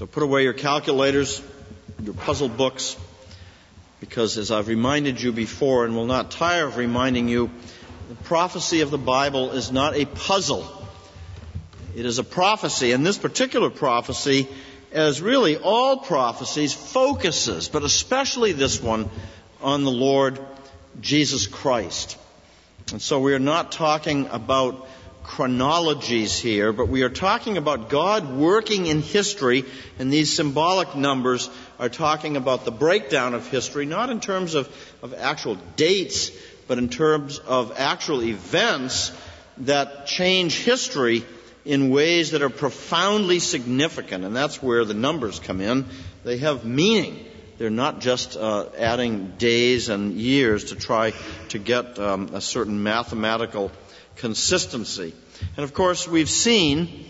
So put away your calculators, your puzzle books, because as I've reminded you before and will not tire of reminding you, the prophecy of the Bible is not a puzzle. It is a prophecy, and this particular prophecy, as really all prophecies, focuses, but especially this one, on the Lord Jesus Christ. And so we are not talking about chronologies here, but we are talking about God working in history, and these symbolic numbers are talking about the breakdown of history, not in terms of actual dates, but in terms of actual events that change history in ways that are profoundly significant. And that's where the numbers come in. They have meaning. They're not just adding days and years to try to get a certain mathematical consistency. And of course, we've seen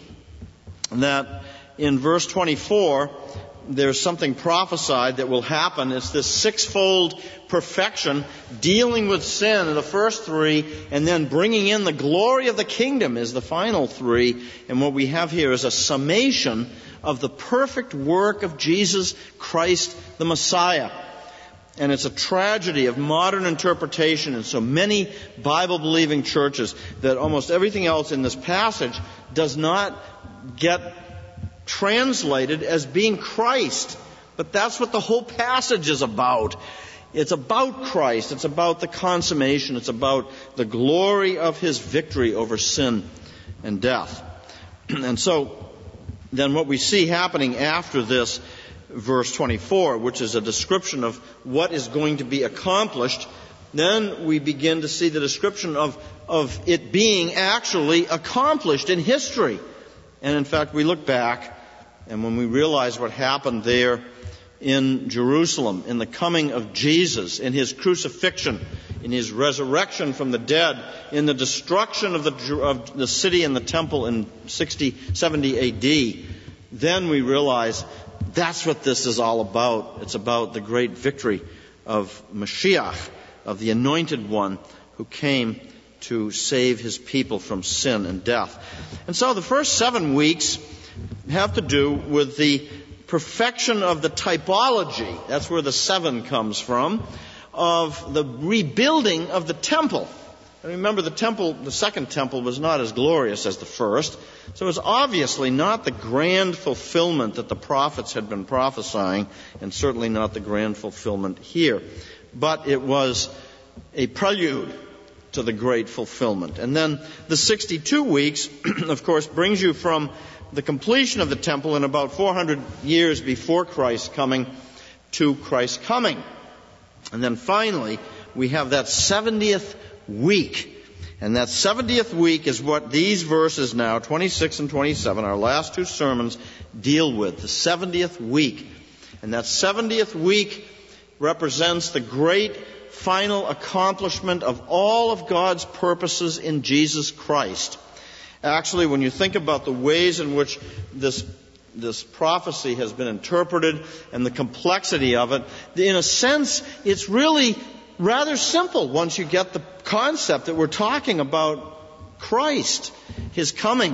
that in verse 24, there's something prophesied that will happen. It's this sixfold perfection, dealing with sin in the first three, and then bringing in the glory of the kingdom is the final three. And what we have here is a summation of the perfect work of Jesus Christ, the Messiah. And it's a tragedy of modern interpretation in so many Bible-believing churches that almost everything else in this passage does not get translated as being Christ. But that's what the whole passage is about. It's about Christ. It's about the consummation. It's about the glory of His victory over sin and death. And so, then what we see happening after this, verse 24, which is a description of what is going to be accomplished, then we begin to see the description of it being actually accomplished in history. And in fact, we look back, and when we realize what happened there in Jerusalem, in the coming of Jesus, in His crucifixion, in His resurrection from the dead, in the destruction of the city and the temple in 70 A.D., then we realize that's what this is all about. It's about the great victory of Mashiach, of the Anointed One who came to save His people from sin and death. And so the first 7 weeks have to do with the perfection of the typology. That's where the 7 comes from, of the rebuilding of the temple. And remember, the second temple was not as glorious as the first. So it was obviously not the grand fulfillment that the prophets had been prophesying, and certainly not the grand fulfillment here. But it was a prelude to the great fulfillment. And then the 62 weeks, of course, brings you from the completion of the temple in about 400 years before Christ's coming to Christ's coming. And then finally, we have that 70th week. And that 70th week is what these verses now, 26 and 27, our last two sermons, deal with. The 70th week. And that 70th week represents the great final accomplishment of all of God's purposes in Jesus Christ. Actually, when you think about the ways in which this prophecy has been interpreted and the complexity of it, in a sense, it's really rather simple once you get the concept that we're talking about Christ, His coming,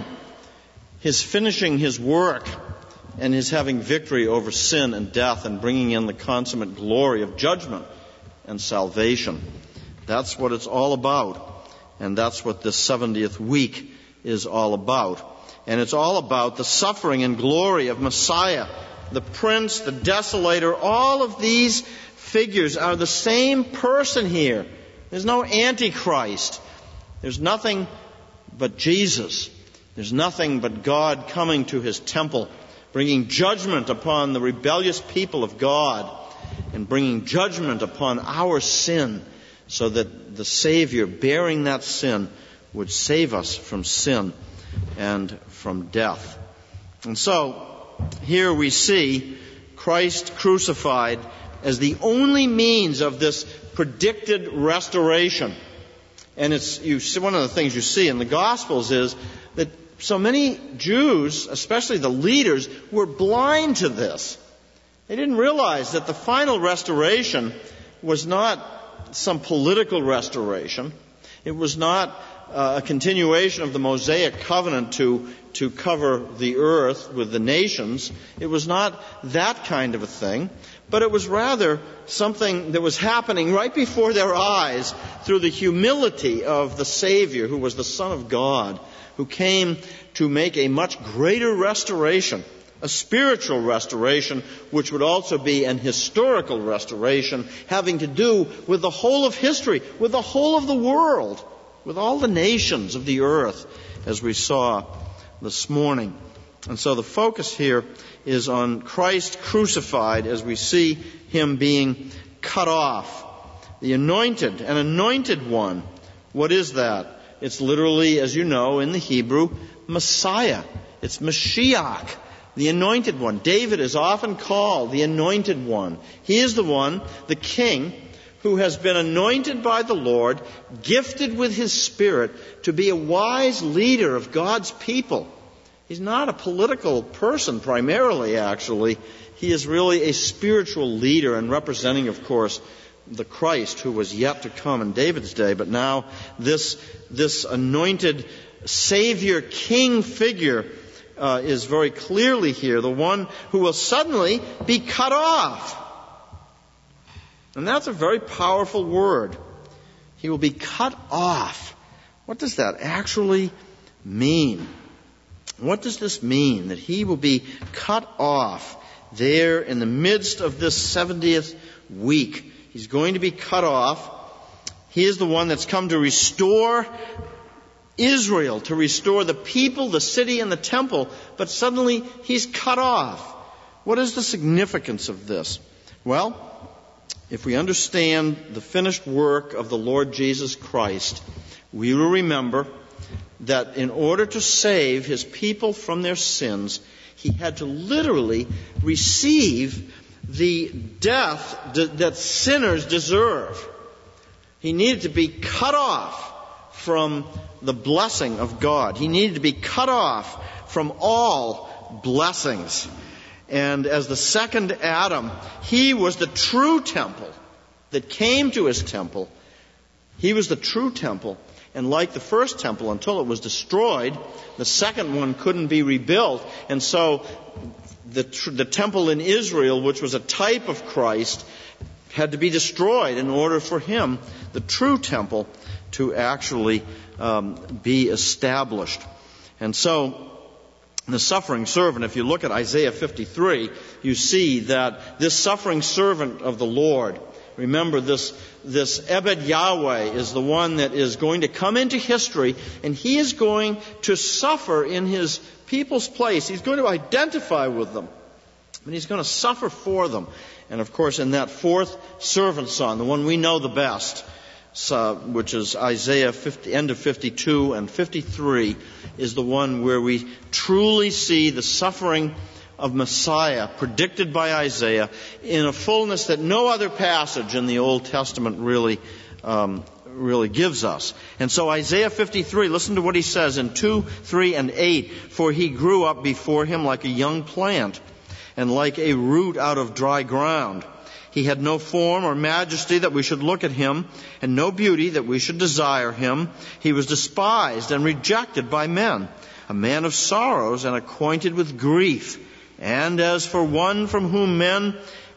His finishing His work, and His having victory over sin and death and bringing in the consummate glory of judgment and salvation. That's what it's all about. And that's what this 70th week is all about. And it's all about the suffering and glory of Messiah, the Prince, the Desolator. All of these figures are the same person here. There's no Antichrist. There's nothing but Jesus. There's nothing but God coming to His temple, bringing judgment upon the rebellious people of God, and bringing judgment upon our sin, so that the Savior, bearing that sin, would save us from sin and from death. And so, here we see Christ crucified as the only means of this predicted restoration. And one of the things you see in the Gospels is that so many Jews, especially the leaders, were blind to this. They didn't realize that the final restoration was not some political restoration. It was not a continuation of the Mosaic covenant to cover the earth with the nations. It was not that kind of a thing, but it was rather something that was happening right before their eyes through the humility of the Savior, who was the Son of God, who came to make a much greater restoration, a spiritual restoration, which would also be an historical restoration, having to do with the whole of history, with the whole of the world, with all the nations of the earth, as we saw this morning. And so the focus here is on Christ crucified as we see him being cut off. The anointed, an anointed one. What is that? It's literally, as you know, in the Hebrew, Messiah. It's Mashiach, the anointed one. David is often called the anointed one. He is the one, the king, who has been anointed by the Lord, gifted with his Spirit to be a wise leader of God's people. He's not a political person primarily, actually. He is really a spiritual leader and representing, of course, the Christ who was yet to come in David's day. But now this anointed Savior King figure is very clearly here, the one who will suddenly be cut off. And that's a very powerful word. He will be cut off. What does that actually mean? What does this mean, that he will be cut off there in the midst of this 70th week? He's going to be cut off. He is the one that's come to restore Israel, to restore the people, the city, and the temple. But suddenly he's cut off. What is the significance of this? Well, if we understand the finished work of the Lord Jesus Christ, we will remember that in order to save his people from their sins, he had to literally receive the death that sinners deserve. He needed to be cut off from the blessing of God. He needed to be cut off from all blessings. And as the second Adam, he was the true temple that came to his temple. He was the true temple. And like the first temple, until it was destroyed, the second one couldn't be rebuilt. And so the temple in Israel, which was a type of Christ, had to be destroyed in order for him, the true temple, to actually be established. And so the suffering servant, if you look at Isaiah 53, you see that this suffering servant of the Lord, remember this Ebed Yahweh is the one that is going to come into history, and he is going to suffer in his people's place. He's going to identify with them, and he's going to suffer for them. And of course, in that fourth servant song, the one we know the best, which is Isaiah 50, end of 52 and 53, is the one where we truly see the suffering of Messiah predicted by Isaiah in a fullness that no other passage in the Old Testament really gives us. And so Isaiah 53, listen to what he says in 2, 3, and 8. For he grew up before him like a young plant, and like a root out of dry ground. He had no form or majesty that we should look at him, and no beauty that we should desire him. He was despised and rejected by men, a man of sorrows and acquainted with grief. And as one from whom men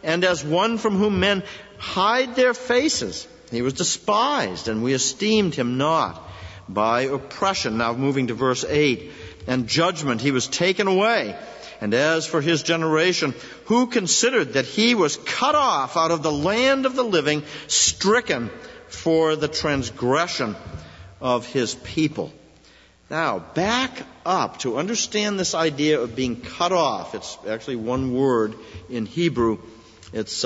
hide their faces, he was despised, and we esteemed him not. By oppression, now moving to verse 8, and judgment he was taken away. And as for his generation, who considered that he was cut off out of the land of the living, stricken for the transgression of his people? Now, back up to understand this idea of being cut off. It's actually one word in Hebrew. It's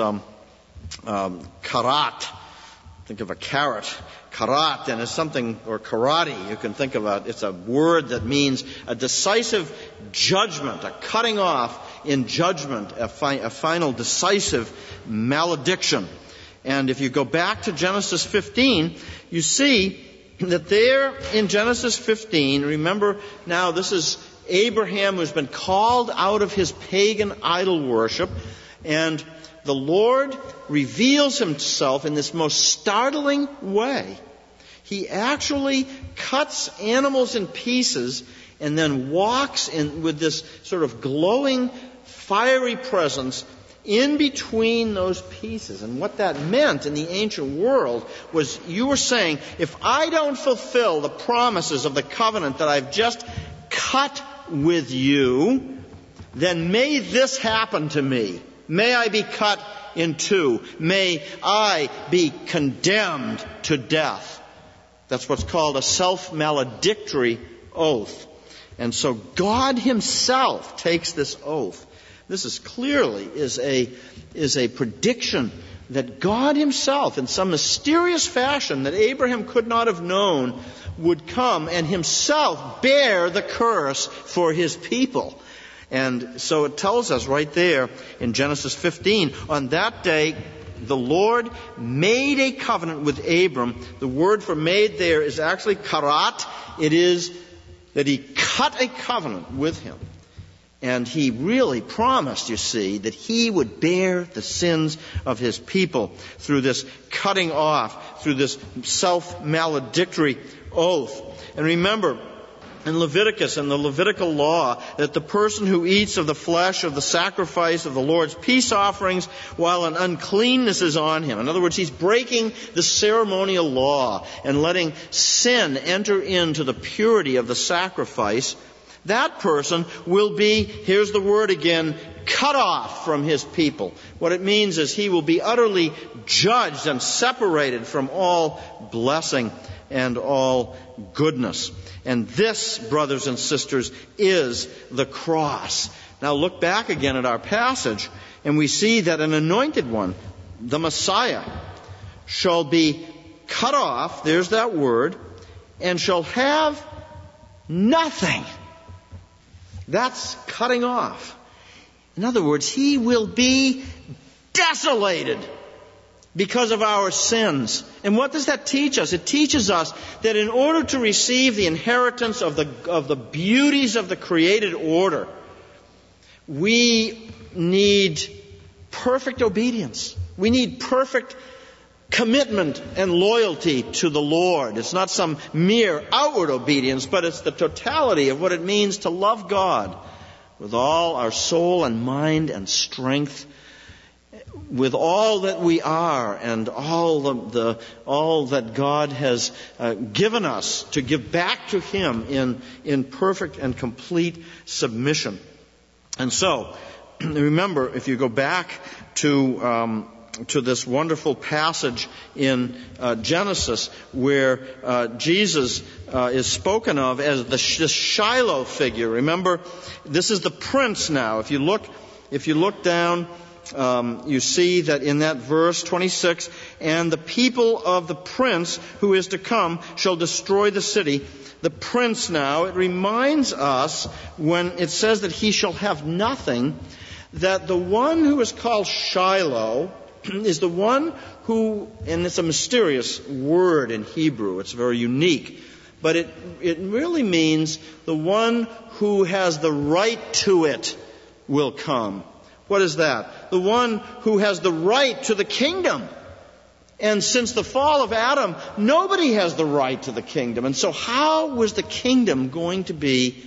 karat. Think of a carrot. Karat, and it's something, or karate, you can think of it. It's a word that means a decisive judgment, a cutting off in judgment, a final decisive malediction. And if you go back to Genesis 15, you see that there in Genesis 15, remember now this is Abraham who's been called out of his pagan idol worship, and the Lord reveals himself in this most startling way. He actually cuts animals in pieces and then walks in with this sort of glowing, fiery presence in between those pieces. And what that meant in the ancient world was, you were saying, if I don't fulfill the promises of the covenant that I've just cut with you, then may this happen to me. May I be cut in two. May I be condemned to death. That's what's called a self-maledictory oath. And so God himself takes this oath. This is clearly is a prediction that God himself, in some mysterious fashion that Abraham could not have known, would come and himself bear the curse for his people. And so it tells us right there in Genesis 15, on that day the Lord made a covenant with Abram. The word for made there is actually karat. It is that he cut a covenant with him. And he really promised, you see, that he would bear the sins of his people through this cutting off, through this self-maledictory oath. And remember, in Leviticus and the Levitical law, that the person who eats of the flesh of the sacrifice of the Lord's peace offerings while an uncleanness is on him. In other words, he's breaking the ceremonial law and letting sin enter into the purity of the sacrifice. That person will be, here's the word again, cut off from his people. What it means is he will be utterly judged and separated from all blessing and all goodness. And this, brothers and sisters, is the cross. Now look back again at our passage, and we see that an anointed one, the Messiah, shall be cut off, there's that word, and shall have nothing. That's cutting off. In other words, he will be desolated because of our sins. And what does that teach us? It teaches us that in order to receive the inheritance of the beauties of the created order, we need perfect obedience. We need perfect commitment and loyalty to the Lord. It's not some mere outward obedience, but it's the totality of what it means to love God with all our soul and mind and strength, with all that we are and all that God has given us to give back to him in perfect and complete submission. And so, remember, if you go back to this wonderful passage in Genesis where Jesus is spoken of as the Shiloh figure. Remember, this is the prince now. If you look down, you see that in that verse 26, and the people of the prince who is to come shall destroy the city. The prince now, it reminds us when it says that he shall have nothing, that the one who is called Shiloh is the one who, and it's a mysterious word in Hebrew, it's very unique, but it really means the one who has the right to it will come. What is that? The one who has the right to the kingdom. And since the fall of Adam, nobody has the right to the kingdom. And so how was the kingdom going to be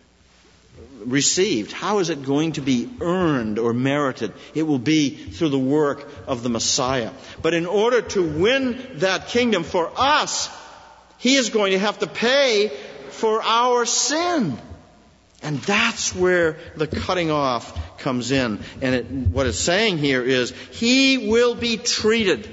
received? How is it going to be earned or merited? It will be through the work of the Messiah. But in order to win that kingdom for us, he is going to have to pay for our sin. And that's where the cutting off comes in. And what it's saying here is, he will be treated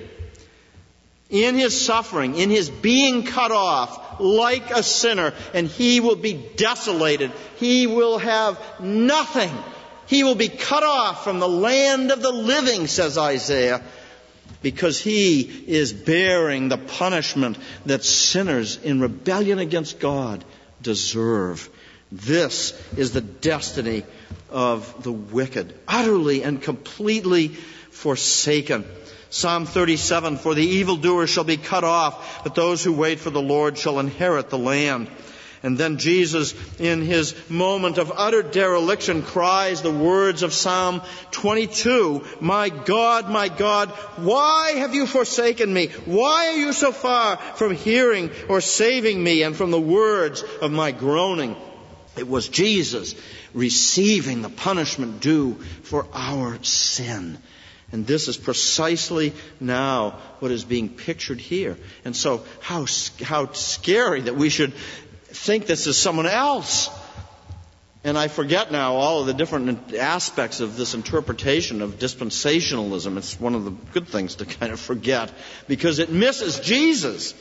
in his suffering, in his being cut off, like a sinner, and he will be desolated. He will have nothing. He will be cut off from the land of the living, says Isaiah, because he is bearing the punishment that sinners in rebellion against God deserve. This is the destiny of the wicked, utterly and completely forsaken. Psalm 37, for the evildoer shall be cut off, but those who wait for the Lord shall inherit the land. And then Jesus, in his moment of utter dereliction, cries the words of Psalm 22, my God, why have you forsaken me? Why are you so far from hearing or saving me and from the words of my groaning? It was Jesus receiving the punishment due for our sin. And this is precisely now what is being pictured here. And so how scary that we should think this is someone else. And I forget now all of the different aspects of this interpretation of dispensationalism. It's one of the good things to kind of forget, because it misses Jesus.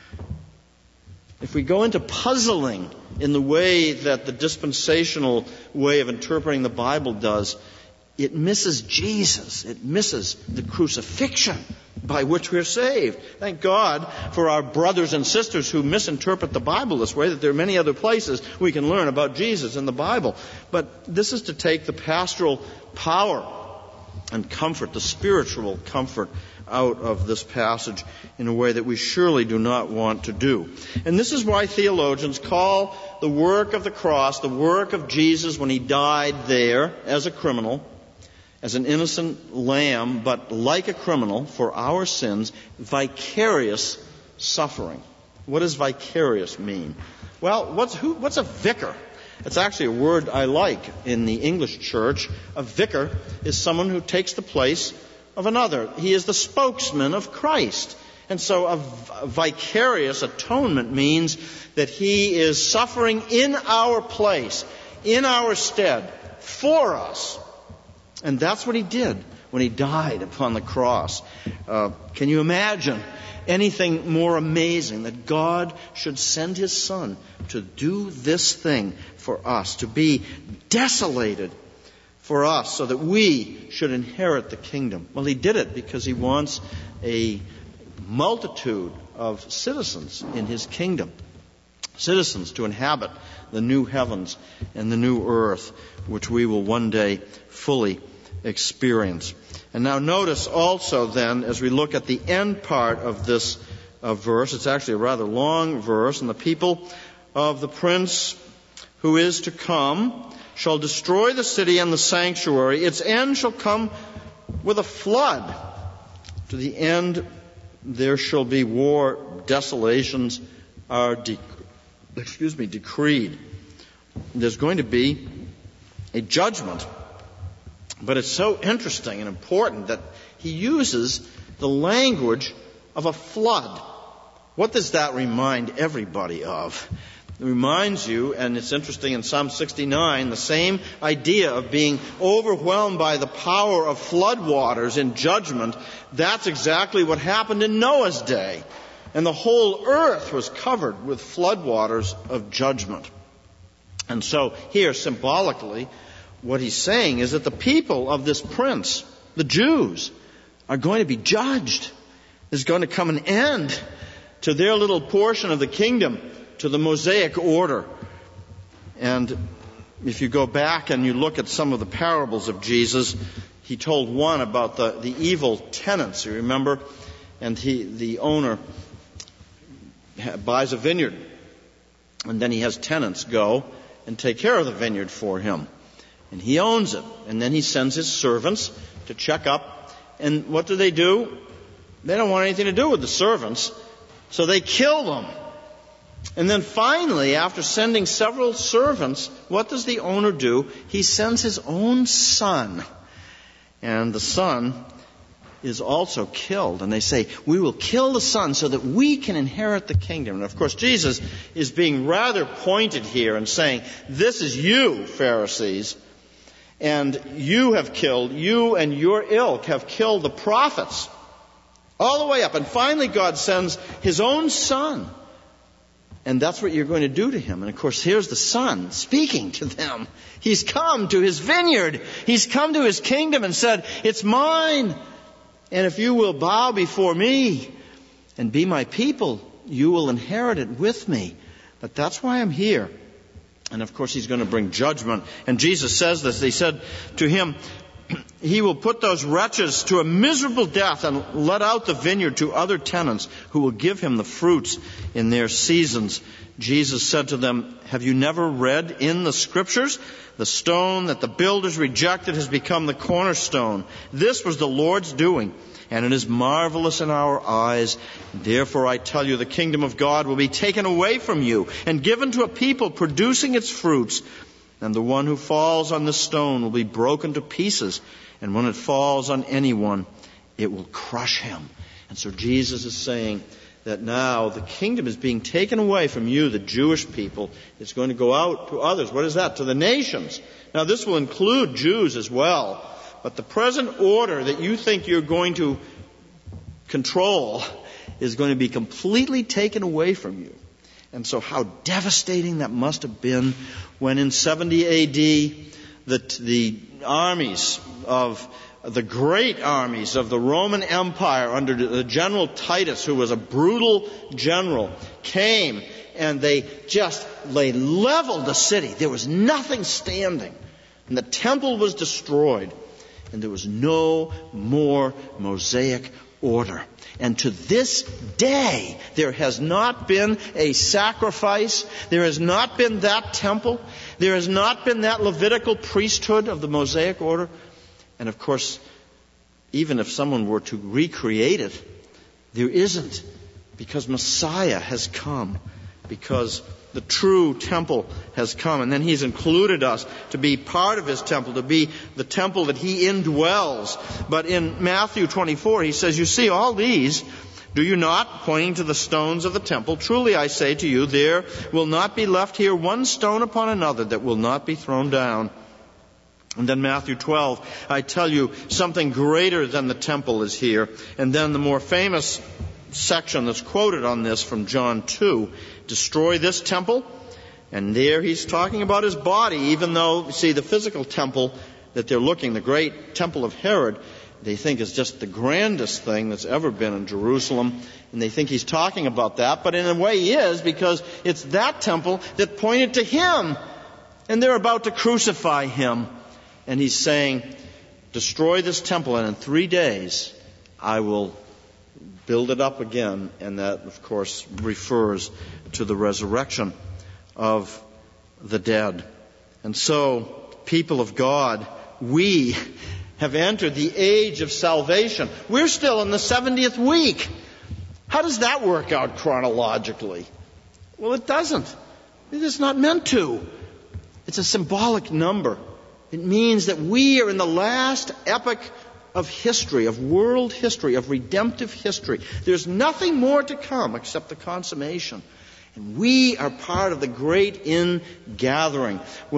If we go into puzzling in the way that the dispensational way of interpreting the Bible does, it misses Jesus. It misses the crucifixion by which we're saved. Thank God for our brothers and sisters who misinterpret the Bible this way, that there are many other places we can learn about Jesus in the Bible. But this is to take the pastoral power and comfort, the spiritual comfort, out of this passage in a way that we surely do not want to do. And this is why theologians call the work of the cross, the work of Jesus when he died there as a criminal, as an innocent lamb, but like a criminal for our sins, vicarious suffering. What does vicarious mean? Well, what's a vicar? It's actually a word I like in the English church. A vicar is someone who takes the place of another. He is the spokesman of Christ. And so a vicarious atonement means that he is suffering in our place, in our stead, for us. And that's what he did when he died upon the cross. Can you imagine anything more amazing that God should send his Son to do this thing for us, to be desolated for us so that we should inherit the kingdom? Well, he did it because he wants a multitude of citizens in his kingdom, citizens to inhabit the new heavens and the new earth, which we will one day fully experience. And now notice also then, as we look at the end part of this verse, it's actually a rather long verse, and the people of the prince who is to come shall destroy the city and the sanctuary. Its end shall come with a flood. To the end there shall be war. Desolations are decreed. There's going to be a judgment. But it's so interesting and important that he uses the language of a flood. What does that remind everybody of? It reminds you, and it's interesting in Psalm 69, the same idea of being overwhelmed by the power of floodwaters in judgment. That's exactly what happened in Noah's day. And the whole earth was covered with floodwaters of judgment. And so here, symbolically, what he's saying is that the people of this prince, the Jews, are going to be judged. There's going to come an end to their little portion of the kingdom, to the Mosaic order. And if you go back and you look at some of the parables of Jesus, he told one about the evil tenants, you remember? And the owner buys a vineyard, and then he has tenants go and take care of the vineyard for him. And he owns it. And then he sends his servants to check up. And what do? They don't want anything to do with the servants. So they kill them. And then finally, after sending several servants, what does the owner do? He sends his own son. And the son is also killed. And they say, we will kill the son so that we can inherit the kingdom. And of course, Jesus is being rather pointed here and saying, this is you, Pharisees. And you and your ilk have killed the prophets all the way up. And finally God sends his own son. And that's what you're going to do to him. And of course, here's the son speaking to them. He's come to his vineyard. He's come to his kingdom and said, it's mine. And if you will bow before me and be my people, you will inherit it with me. But that's why I'm here. And of course, he's going to bring judgment. And Jesus says this. They said to him, He will put those wretches to a miserable death and let out the vineyard to other tenants who will give him the fruits in their seasons. Jesus said to them, have you never read in the Scriptures? The stone that the builders rejected has become the cornerstone. This was the Lord's doing, and it is marvelous in our eyes. Therefore I tell you, the kingdom of God will be taken away from you and given to a people producing its fruits. And the one who falls on this stone will be broken to pieces. And when it falls on anyone, it will crush him. And so Jesus is saying that now the kingdom is being taken away from you, the Jewish people. It's going to go out to others. What is that? To the nations. Now this will include Jews as well. But the present order that you think you're going to control is going to be completely taken away from you. And so how devastating that must have been when in 70 A.D. the armies of the great armies of the Roman Empire under the General Titus, who was a brutal general, came and they leveled the city. There was nothing standing. And the temple was destroyed. And there was no more Mosaic order. And to this day, there has not been a sacrifice. There has not been that temple. There has not been that Levitical priesthood of the Mosaic order. And of course, even if someone were to recreate it, there isn't. Because Messiah has come. Because the true temple has come. And then He's included us to be part of His temple, to be the temple that He indwells. But in Matthew 24, He says, you see all these, do you not? Pointing to the stones of the temple. Truly I say to you, there will not be left here one stone upon another that will not be thrown down. And then Matthew 12, I tell you, something greater than the temple is here. And then the more famous section that's quoted on this from John 2, destroy this temple. And there he's talking about his body, even though, you see, the physical temple that they're looking, the great temple of Herod, they think is just the grandest thing that's ever been in Jerusalem. And they think he's talking about that. But in a way he is, because it's that temple that pointed to him. And they're about to crucify him. And he's saying, destroy this temple, and in 3 days I will build it up again. And that, of course, refers to the resurrection of the dead. And so, people of God, we have entered the age of salvation. We're still in the 70th week. How does that work out chronologically? Well, it doesn't. It is not meant to. It's a symbolic number. It means that we are in the last epoch of history, of world history, of redemptive history. There's nothing more to come except the consummation. And we are part of the great ingathering.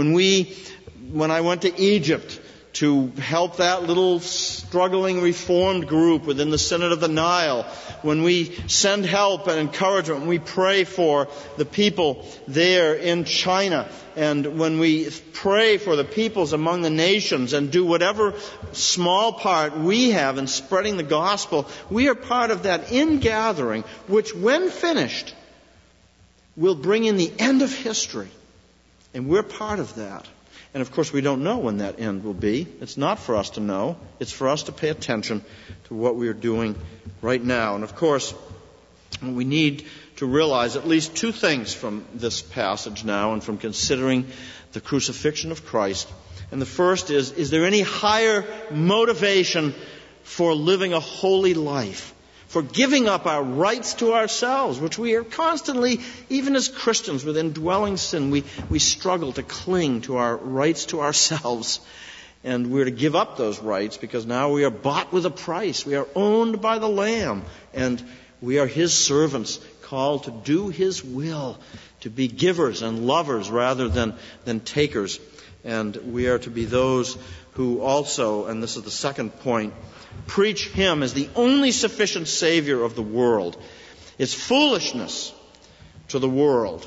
When I went to Egypt to help that little struggling Reformed group within the Synod of the Nile, when we send help and encouragement, when we pray for the people there in China, and when we pray for the peoples among the nations and do whatever small part we have in spreading the gospel, we are part of that ingathering, which when finished will bring in the end of history. And we're part of that. And of course we don't know when that end will be. It's not for us to know. It's for us to pay attention to what we are doing right now. And of course, we need to realize at least two things from this passage now and from considering the crucifixion of Christ. And the first is there any higher motivation for living a holy life? For giving up our rights to ourselves, which we are constantly, even as Christians with indwelling sin, we struggle to cling to our rights to ourselves. And we're to give up those rights because now we are bought with a price. We are owned by the Lamb. And we are His servants, called to do His will, to be givers and lovers rather than takers. And we are to be those who also, and this is the second point, preach Him as the only sufficient Savior of the world. It's foolishness to the world.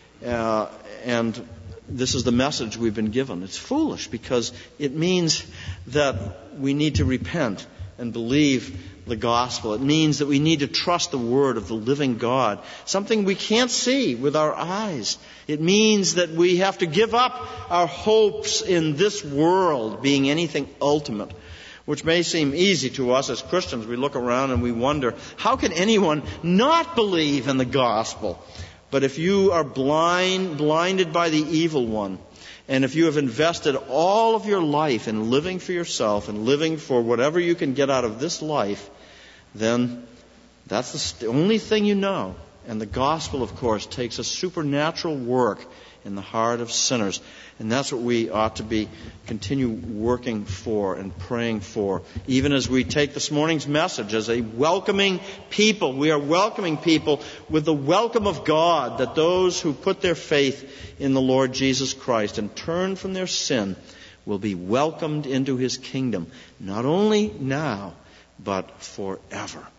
And this is the message we've been given. It's foolish because it means that we need to repent and believe the gospel. It means that we need to trust the word of the living God, something we can't see with our eyes. It means that we have to give up our hopes in this world being anything ultimate, which may seem easy to us as Christians. We look around and we wonder, how can anyone not believe in the gospel? But if you are blinded by the evil one, and if you have invested all of your life in living for yourself and living for whatever you can get out of this life, then that's the only thing you know. And the gospel, of course, takes a supernatural work in the heart of sinners. And that's what we ought to continue working for and praying for. Even as we take this morning's message as a welcoming people, we are welcoming people with the welcome of God, that those who put their faith in the Lord Jesus Christ and turn from their sin will be welcomed into His kingdom, not only now, but forever.